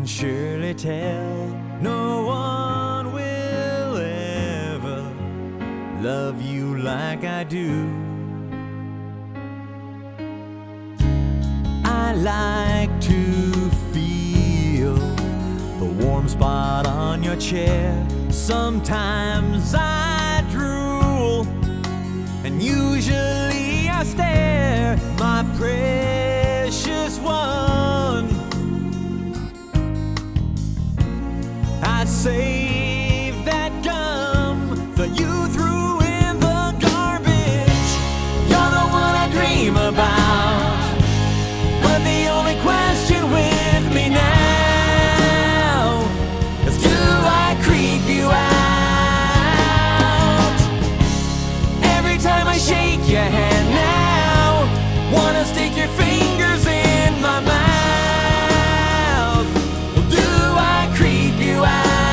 surely tell no one will ever love you like I do. I like to feel the warm spot on your chair. Sometimes I drool, and usually I stare. My precious one, I'd save that gum that you threw in the garbage. You're the one I dream about, but the only question with me now is, do I creep you out? Every time I shake your hand now, wanna stick your fingers in my mouth. Well, do I creep you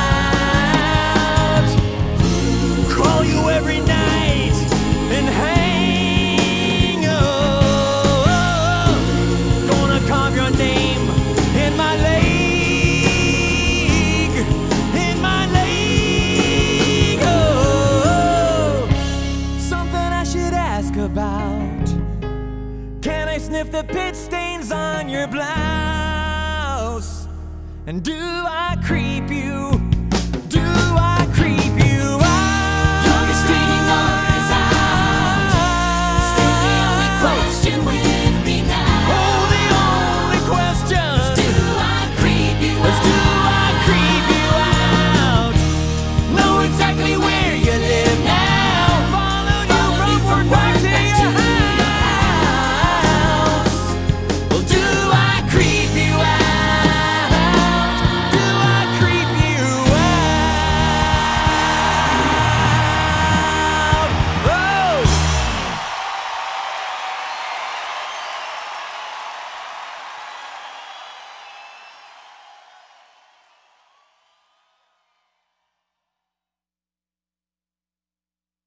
out? Call you every night and hang up. Gonna carve your name in my leg, in my leg. Oh, something I should ask about. Can I sniff the pit stains on your blouse? And do I creep you